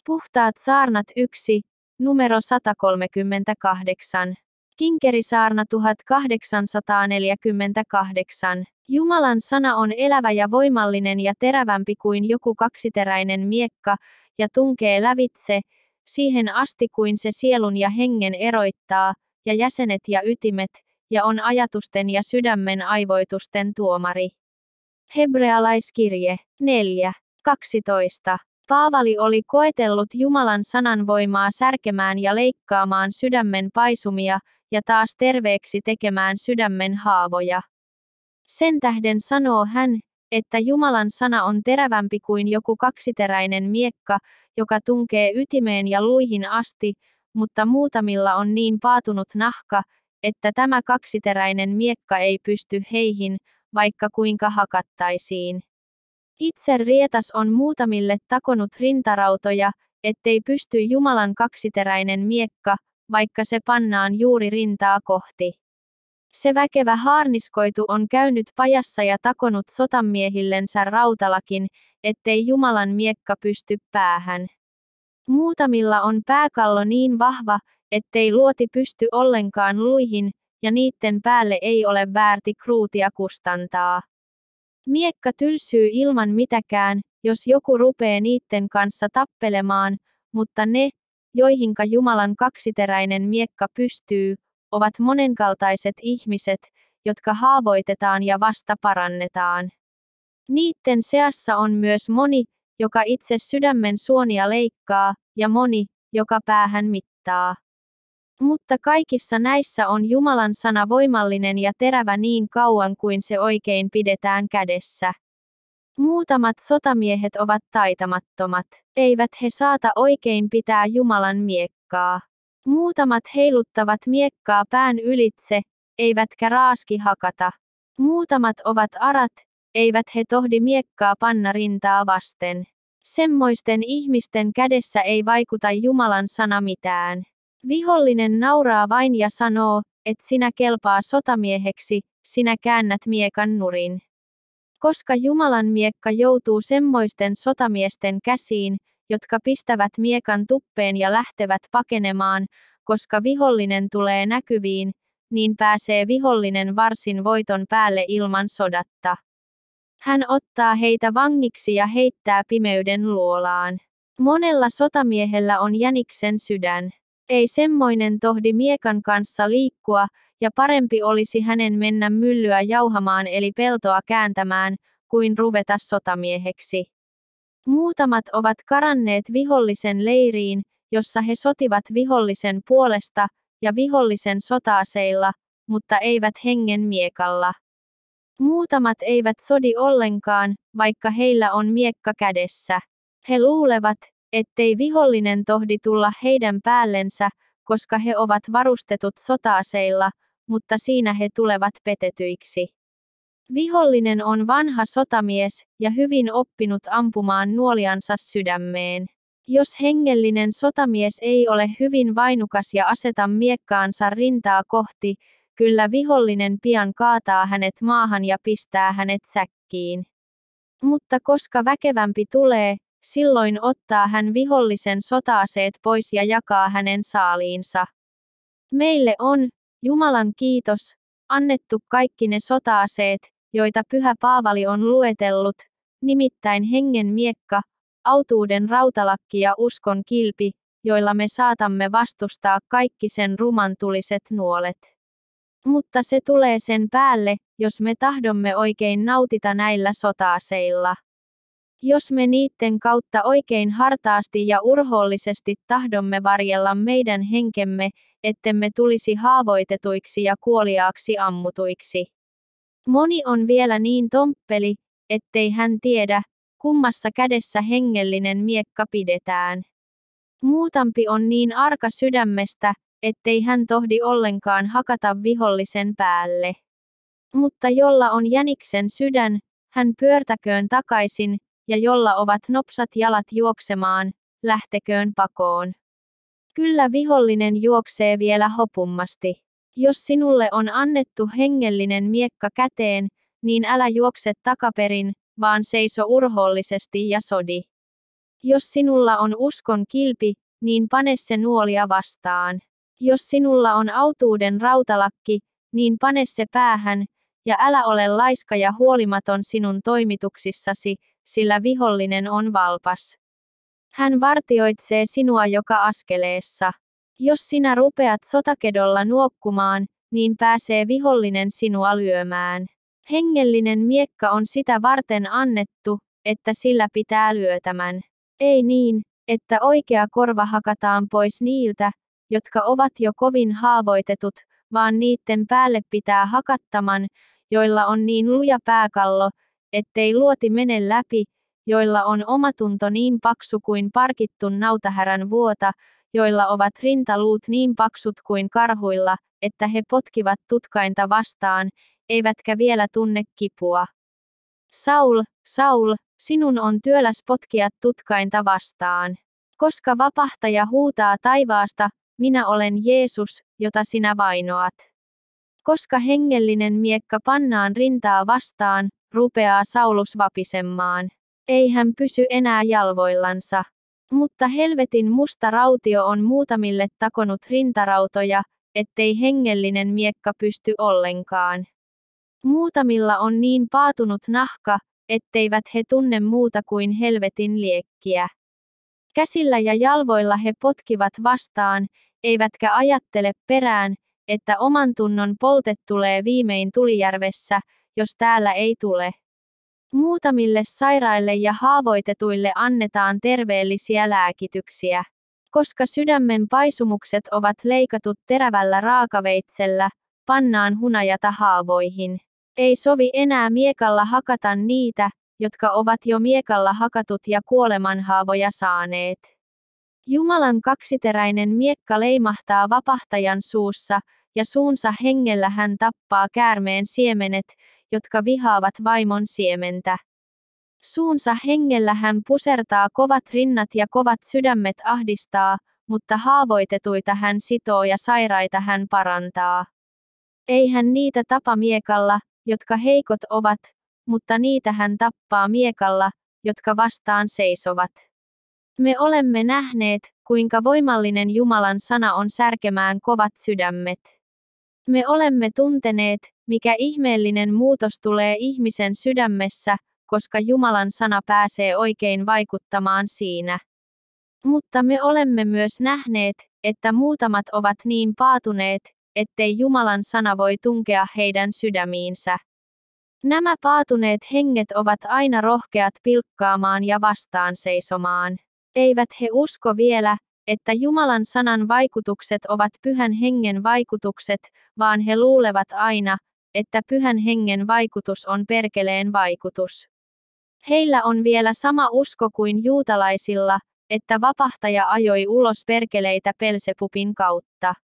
Puhtaat saarnat 1, numero 138. Kinkerisaarna 1848. Jumalan sana on elävä ja voimallinen ja terävämpi kuin joku kaksiteräinen miekka, ja tunkee lävitse, siihen asti kuin se sielun ja hengen eroittaa, ja jäsenet ja ytimet, ja on ajatusten ja sydämen aivoitusten tuomari. Hebrealaiskirje 4:12. Paavali oli koetellut Jumalan sanan voimaa särkemään ja leikkaamaan sydämen paisumia, ja taas terveeksi tekemään sydämen haavoja. Sen tähden sanoo hän, että Jumalan sana on terävämpi kuin joku kaksiteräinen miekka, joka tunkee ytimeen ja luihin asti, mutta muutamilla on niin paatunut nahka, että tämä kaksiteräinen miekka ei pysty heihin, vaikka kuinka hakattaisiin. Itse rietas on muutamille takonut rintarautoja, ettei pysty Jumalan kaksiteräinen miekka, vaikka se pannaan juuri rintaa kohti. Se väkevä haarniskoitu on käynyt pajassa ja takonut sotamiehillensä rautalakin, ettei Jumalan miekka pysty päähän. Muutamilla on pääkallo niin vahva, ettei luoti pysty ollenkaan luihin, ja niitten päälle ei ole väärti kruutia kustantaa. Miekka tylsyy ilman mitäkään, jos joku rupee niitten kanssa tappelemaan, mutta ne, joihinka Jumalan kaksiteräinen miekka pystyy, ovat monenkaltaiset ihmiset, jotka haavoitetaan ja vasta parannetaan. Niitten seassa on myös moni, joka itse sydämen suonia leikkaa, ja moni, joka päähän mittaa. Mutta kaikissa näissä on Jumalan sana voimallinen ja terävä niin kauan kuin se oikein pidetään kädessä. Muutamat sotamiehet ovat taitamattomat, eivät he saata oikein pitää Jumalan miekkaa. Muutamat heiluttavat miekkaa pään ylitse, eivätkä raaski hakata. Muutamat ovat arat, eivät he tohdi miekkaa panna rintaa vasten. Semmoisten ihmisten kädessä ei vaikuta Jumalan sana mitään. Vihollinen nauraa vain ja sanoo, et sinä kelpaa sotamieheksi, sinä käännät miekan nurin. Koska Jumalan miekka joutuu semmoisten sotamiesten käsiin, jotka pistävät miekan tuppeen ja lähtevät pakenemaan, koska vihollinen tulee näkyviin, niin pääsee vihollinen varsin voiton päälle ilman sodatta. Hän ottaa heitä vangiksi ja heittää pimeyden luolaan. Monella sotamiehellä on jäniksen sydän. Ei semmoinen tohdi miekan kanssa liikkua, ja parempi olisi hänen mennä myllyä jauhamaan eli peltoa kääntämään, kuin ruveta sotamieheksi. Muutamat ovat karanneet vihollisen leiriin, jossa he sotivat vihollisen puolesta, ja vihollisen sota-aseilla, mutta eivät hengen miekalla. Muutamat eivät sodi ollenkaan, vaikka heillä on miekka kädessä. He luulevat, ettei vihollinen tohdi tulla heidän päällensä, koska he ovat varustetut sota-aseilla, mutta siinä he tulevat petetyiksi. Vihollinen on vanha sotamies, ja hyvin oppinut ampumaan nuoliansa sydämeen. Jos hengellinen sotamies ei ole hyvin vainukas ja aseta miekkaansa rintaa kohti, kyllä vihollinen pian kaataa hänet maahan ja pistää hänet säkkiin. Mutta koska väkevämpi tulee, silloin ottaa hän vihollisen sota-aseet pois ja jakaa hänen saaliinsa. Meille on, Jumalan kiitos, annettu kaikki ne sota-aseet, joita Pyhä Paavali on luetellut, nimittäin hengen miekka, autuuden rautalakki ja uskon kilpi, joilla me saatamme vastustaa kaikki sen rumantuliset nuolet. Mutta se tulee sen päälle, jos me tahdomme oikein nautita näillä sota-aseilla. Jos me niiden kautta oikein hartaasti ja urhoollisesti tahdomme varjella meidän henkemme, ettemme tulisi haavoitetuiksi ja kuoliaaksi ammutuiksi. Moni on vielä niin tomppeli, ettei hän tiedä, kummassa kädessä hengellinen miekka pidetään. Muutampi on niin arka sydämestä, ettei hän tohdi ollenkaan hakata vihollisen päälle. Mutta jolla on jäniksen sydän, hän pyörtäköön takaisin, ja jolla ovat nopsat jalat juoksemaan, lähteköön pakoon. Kyllä vihollinen juoksee vielä hopummasti. Jos sinulle on annettu hengellinen miekka käteen, niin älä juokse takaperin, vaan seiso urhoollisesti ja sodi. Jos sinulla on uskon kilpi, niin pane se nuolia vastaan. Jos sinulla on autuuden rautalakki, niin pane se päähän, ja älä ole laiska ja huolimaton sinun toimituksissasi, sillä vihollinen on valpas. Hän vartioitsee sinua joka askeleessa. Jos sinä rupeat sotakedolla nuokkumaan, niin pääsee vihollinen sinua lyömään. Hengellinen miekka on sitä varten annettu, että sillä pitää lyötämän. Ei niin, että oikea korva hakataan pois niiltä, jotka ovat jo kovin haavoitetut, vaan niitten päälle pitää hakattaman, joilla on niin luja pääkallo, ettei luoti mene läpi, joilla on omatunto niin paksu kuin parkittun nautahärän vuota, joilla ovat rintaluut niin paksut kuin karhuilla, että he potkivat tutkainta vastaan, eivätkä vielä tunne kipua. Saul, Saul, sinun on työläs potkia tutkainta vastaan. Koska vapahtaja huutaa taivaasta, minä olen Jeesus, jota sinä vainoat. Koska hengellinen miekka pannaan rintaa vastaan, rupeaa Saulus vapisemaan. Ei hän pysy enää jalvoillansa. Mutta helvetin musta rautio on muutamille takonut rintarautoja, ettei hengellinen miekka pysty ollenkaan. Muutamilla on niin paatunut nahka, etteivät he tunne muuta kuin helvetin liekkiä. Käsillä ja jalvoilla he potkivat vastaan, eivätkä ajattele perään, että oman tunnon polte tulee viimein Tulijärvessä, jos täällä ei tule. Muutamille sairaille ja haavoitetuille annetaan terveellisiä lääkityksiä. Koska sydämen paisumukset ovat leikatut terävällä raakaveitsellä, pannaan hunajata haavoihin. Ei sovi enää miekalla hakata niitä, jotka ovat jo miekalla hakatut ja kuolemanhaavoja saaneet. Jumalan kaksiteräinen miekka leimahtaa vapahtajan suussa, ja suunsa hengellä hän tappaa käärmeen siemenet, jotka vihaavat vaimon siementä. Suunsa hengellä hän pusertaa kovat rinnat ja kovat sydämet ahdistaa, mutta haavoitetuita hän sitoo ja sairaita hän parantaa. Ei hän niitä tapa miekalla, jotka heikot ovat, mutta niitä hän tappaa miekalla, jotka vastaan seisovat. Me olemme nähneet, kuinka voimallinen Jumalan sana on särkemään kovat sydämet. Me olemme tunteneet, mikä ihmeellinen muutos tulee ihmisen sydämessä, koska Jumalan sana pääsee oikein vaikuttamaan siinä. Mutta me olemme myös nähneet, että muutamat ovat niin paatuneet, ettei Jumalan sana voi tunkea heidän sydämiinsä. Nämä paatuneet henget ovat aina rohkeat pilkkaamaan ja vastaan seisomaan. Eivät he usko vielä, että Jumalan sanan vaikutukset ovat Pyhän Hengen vaikutukset, vaan he luulevat aina, että Pyhän Hengen vaikutus on perkeleen vaikutus. Heillä on vielä sama usko kuin juutalaisilla, että vapahtaja ajoi ulos perkeleitä Belsebubin kautta.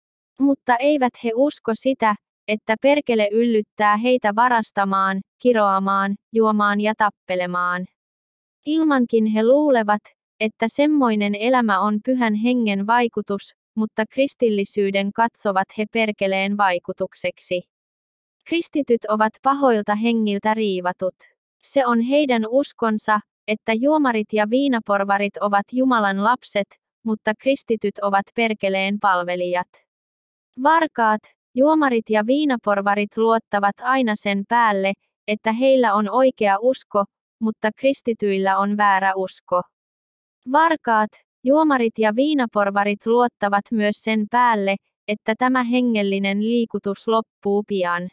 Mutta eivät he usko sitä, että perkele yllyttää heitä varastamaan, kiroamaan, juomaan ja tappelemaan. Ilmankin he luulevat, että semmoinen elämä on Pyhän Hengen vaikutus, mutta kristillisyyden katsovat he perkeleen vaikutukseksi. Kristityt ovat pahoilta hengiltä riivatut. Se on heidän uskonsa, että juomarit ja viinaporvarit ovat Jumalan lapset, mutta kristityt ovat perkeleen palvelijat. Varkaat, juomarit ja viinaporvarit luottavat aina sen päälle, että heillä on oikea usko, mutta kristityillä on väärä usko. Varkaat, juomarit ja viinaporvarit luottavat myös sen päälle, että tämä hengellinen liikutus loppuu pian.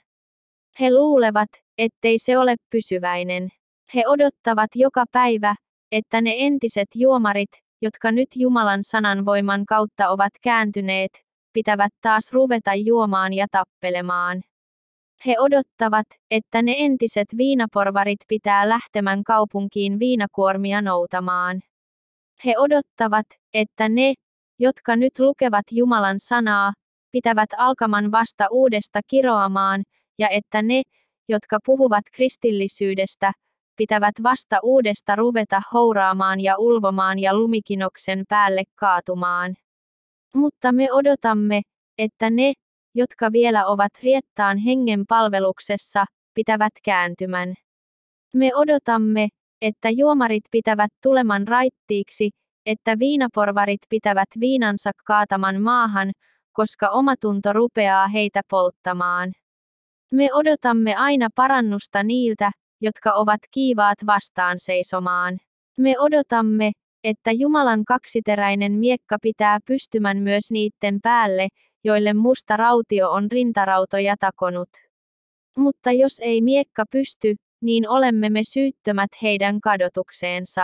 He luulevat, ettei se ole pysyväinen. He odottavat joka päivä, että ne entiset juomarit, jotka nyt Jumalan sanan voiman kautta ovat kääntyneet, pitävät taas ruveta juomaan ja tappelemaan. He odottavat, että ne entiset viinaporvarit pitää lähtemän kaupunkiin viinakuormia noutamaan. He odottavat, että ne, jotka nyt lukevat Jumalan sanaa, pitävät alkaman vasta uudesta kiroamaan, ja että ne, jotka puhuvat kristillisyydestä, pitävät vasta uudesta ruveta houraamaan ja ulvomaan ja lumikinoksen päälle kaatumaan. Mutta me odotamme, että ne, jotka vielä ovat riettaan hengen palveluksessa, pitävät kääntymän. Me odotamme, että juomarit pitävät tuleman raittiiksi, että viinaporvarit pitävät viinansa kaataman maahan, koska omatunto rupeaa heitä polttamaan. Me odotamme aina parannusta niiltä, jotka ovat kiivaat vastaan seisomaan. Me odotamme, että Jumalan kaksiteräinen miekka pitää pystymän myös niitten päälle, joille musta rautio on rintarautoja takonut. Mutta jos ei miekka pysty, niin olemme me syyttömät heidän kadotukseensa.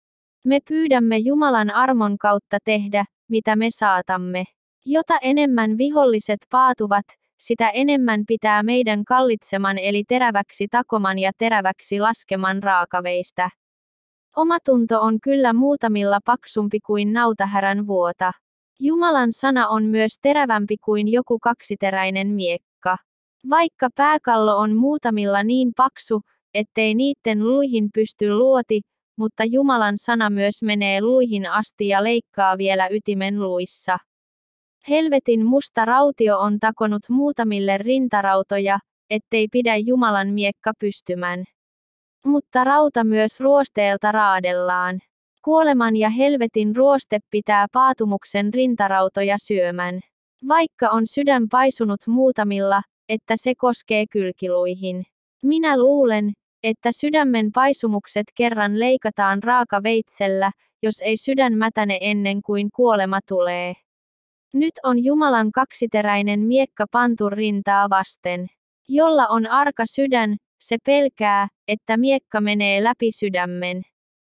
Me pyydämme Jumalan armon kautta tehdä, mitä me saatamme. Jota enemmän viholliset paatuvat, sitä enemmän pitää meidän kallitseman eli teräväksi takoman ja teräväksi laskeman raakaveistä. Omatunto on kyllä muutamilla paksumpi kuin nautahärän vuota. Jumalan sana on myös terävämpi kuin joku kaksiteräinen miekka. Vaikka pääkallo on muutamilla niin paksu, ettei niitten luihin pysty luoti, mutta Jumalan sana myös menee luihin asti ja leikkaa vielä ytimen luissa. Helvetin musta rautio on takonut muutamille rintarautoja, ettei pidä Jumalan miekka pystymän. Mutta rauta myös ruosteelta raadellaan. Kuoleman ja helvetin ruoste pitää paatumuksen rintarautoja syömän. Vaikka on sydän paisunut muutamilla, että se koskee kylkiluihin. Minä luulen, että sydämen paisumukset kerran leikataan raakaveitsellä, jos ei sydän mätäne ennen kuin kuolema tulee. Nyt on Jumalan kaksiteräinen miekka pantu rintaa vasten. Jolla on arka sydän, se pelkää, että miekka menee läpi sydämen.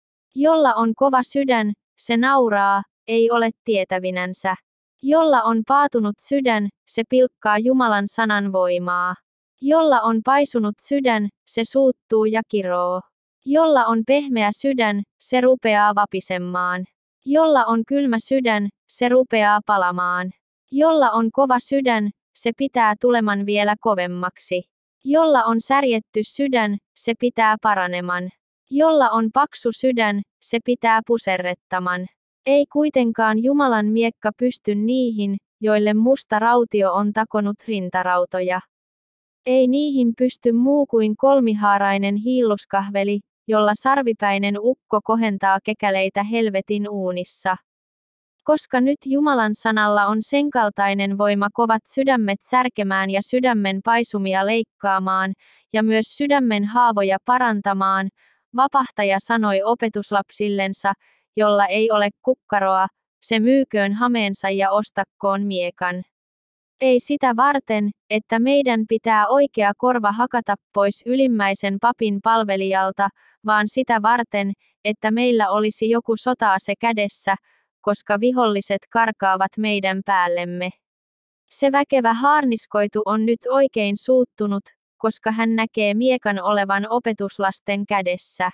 Jolla on kova sydän, se nauraa, ei ole tietävinänsä. Jolla on paatunut sydän, se pilkkaa Jumalan sanan voimaa. Jolla on paisunut sydän, se suuttuu ja kiroo. Jolla on pehmeä sydän, se rupeaa vapisemaan. Jolla on kylmä sydän, se rupeaa palamaan. Jolla on kova sydän, se pitää tuleman vielä kovemmaksi. Jolla on särjetty sydän, se pitää paraneman. Jolla on paksu sydän, se pitää puserrettaman. Ei kuitenkaan Jumalan miekka pysty niihin, joille musta rautio on takonut rintarautoja. Ei niihin pysty muu kuin kolmihaarainen hiilluskahveli, jolla sarvipäinen ukko kohentaa kekäleitä helvetin uunissa. Koska nyt Jumalan sanalla on senkaltainen voima kovat sydämet särkemään ja sydämen paisumia leikkaamaan, ja myös sydämen haavoja parantamaan, vapahtaja sanoi opetuslapsillensa, jolla ei ole kukkaroa, se myyköön hameensa ja ostakkoon miekan. Ei sitä varten, että meidän pitää oikea korva hakata pois ylimmäisen papin palvelijalta, vaan sitä varten, että meillä olisi joku sota-ase kädessä, koska viholliset karkaavat meidän päällemme. Se väkevä haarniskoitu on nyt oikein suuttunut, koska hän näkee miekan olevan opetuslasten kädessä.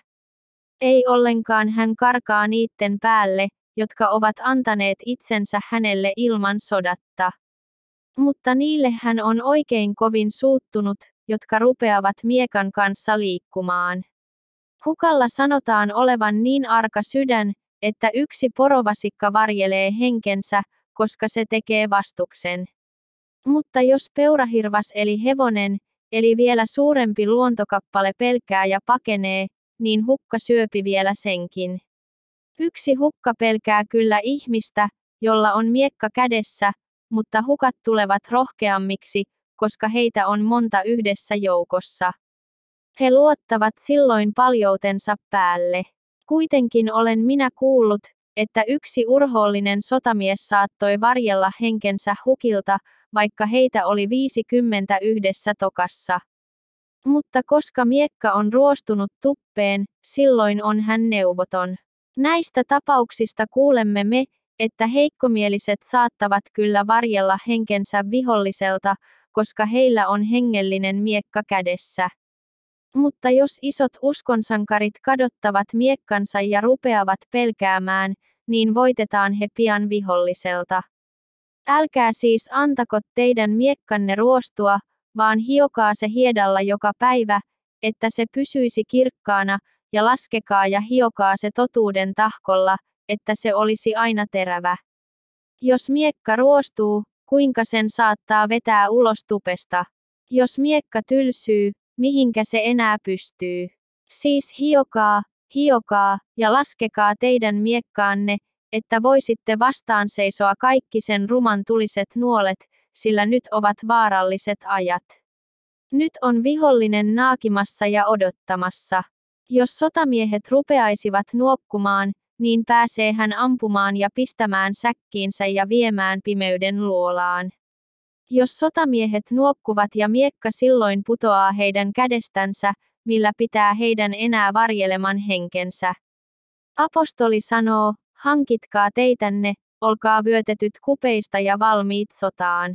Ei ollenkaan hän karkaa niitten päälle, jotka ovat antaneet itsensä hänelle ilman sodatta. Mutta niille hän on oikein kovin suuttunut, jotka rupeavat miekan kanssa liikkumaan. Hukalla sanotaan olevan niin arka sydän, että yksi porovasikka varjelee henkensä, koska se tekee vastuksen. Mutta jos peurahirvas eli hevonen, eli vielä suurempi luontokappale pelkää ja pakenee, niin hukka syöpi vielä senkin. Yksi hukka pelkää kyllä ihmistä, jolla on miekka kädessä, mutta hukat tulevat rohkeammiksi, koska heitä on monta yhdessä joukossa. He luottavat silloin paljoutensa päälle. Kuitenkin olen minä kuullut, että yksi urhoollinen sotamies saattoi varjella henkensä hukilta, vaikka heitä oli 50 yhdessä tokassa. Mutta koska miekka on ruostunut tuppeen, silloin on hän neuvoton. Näistä tapauksista kuulemme me, että heikkomieliset saattavat kyllä varjella henkensä viholliselta, koska heillä on hengellinen miekka kädessä. Mutta jos isot uskonsankarit kadottavat miekkansa ja rupeavat pelkäämään, niin voitetaan he pian viholliselta. Älkää siis antako teidän miekkanne ruostua, vaan hiokaa se hiedalla joka päivä, että se pysyisi kirkkaana, ja laskekaa ja hiokaa se totuuden tahkolla, että se olisi aina terävä. Jos miekka ruostuu, kuinka sen saattaa vetää ulos tupesta? Jos miekka tylsyy, mihinkä se enää pystyy? Siis hiokaa, hiokaa, ja laskekaa teidän miekkaanne, että voisitte vastaan seisoa kaikki sen ruman tuliset nuolet, sillä nyt ovat vaaralliset ajat. Nyt on vihollinen naakimassa ja odottamassa. Jos sotamiehet rupeaisivat nuokkumaan, niin pääsee hän ampumaan ja pistämään säkkiinsä ja viemään pimeyden luolaan. Jos sotamiehet nuokkuvat ja miekka silloin putoaa heidän kädestänsä, millä pitää heidän enää varjeleman henkensä. Apostoli sanoo, hankitkaa teitänne, olkaa vyötetyt kupeista ja valmiit sotaan.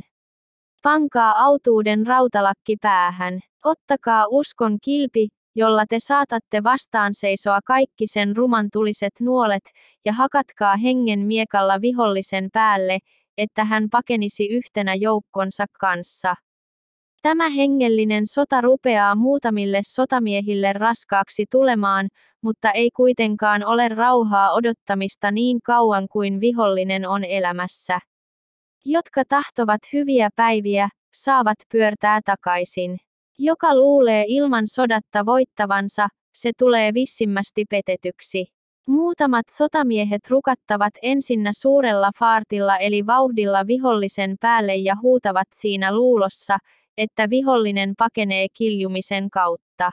Pankaa autuuden rautalakki päähän, ottakaa uskon kilpi, jolla te saatatte vastaan seisoa kaikki sen ruman tuliset nuolet, ja hakatkaa hengen miekalla vihollisen päälle, että hän pakenisi yhtenä joukkonsa kanssa. Tämä hengellinen sota rupeaa muutamille sotamiehille raskaaksi tulemaan, mutta ei kuitenkaan ole rauhaa odottamista niin kauan kuin vihollinen on elämässä. Jotka tahtovat hyviä päiviä, saavat pyörtää takaisin. Joka luulee ilman sodatta voittavansa, se tulee vissimmästi petetyksi. Muutamat sotamiehet rukattavat ensinnä suurella faartilla eli vauhdilla vihollisen päälle ja huutavat siinä luulossa, että vihollinen pakenee kiljumisen kautta.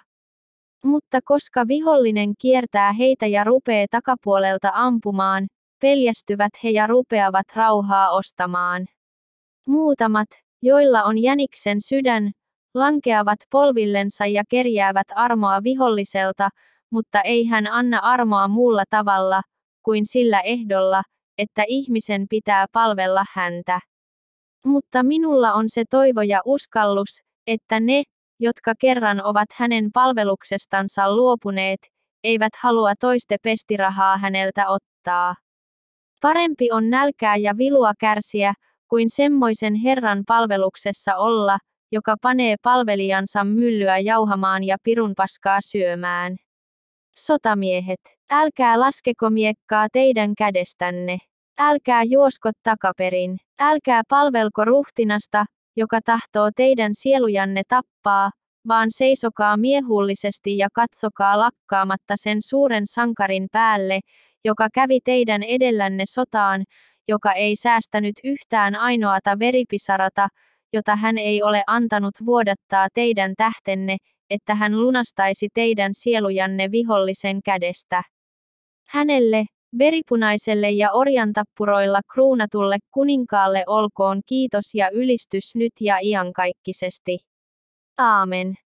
Mutta koska vihollinen kiertää heitä ja rupee takapuolelta ampumaan, peljästyvät he ja rupeavat rauhaa ostamaan. Muutamat, joilla on jäniksen sydän, lankeavat polvillensa ja kerjäävät armoa viholliselta, mutta ei hän anna armoa muulla tavalla, kuin sillä ehdolla, että ihmisen pitää palvella häntä. Mutta minulla on se toivo ja uskallus, että ne, jotka kerran ovat hänen palveluksestansa luopuneet, eivät halua toiste pestirahaa häneltä ottaa. Parempi on nälkää ja vilua kärsiä, kuin semmoisen Herran palveluksessa olla, joka panee palvelijansa myllyä jauhamaan ja pirunpaskaa syömään. Sotamiehet, älkää laskeko miekkaa teidän kädestänne. Älkää juosko takaperin. Älkää palvelko ruhtinasta, joka tahtoo teidän sielujanne tappaa, vaan seisokaa miehullisesti ja katsokaa lakkaamatta sen suuren sankarin päälle, joka kävi teidän edellänne sotaan, joka ei säästänyt yhtään ainoata veripisarata, jota hän ei ole antanut vuodattaa teidän tähtenne, että hän lunastaisi teidän sielujanne vihollisen kädestä. Hänelle, veripunaiselle ja orjantappuroilla kruunatulle kuninkaalle olkoon kiitos ja ylistys nyt ja iankaikkisesti. Aamen.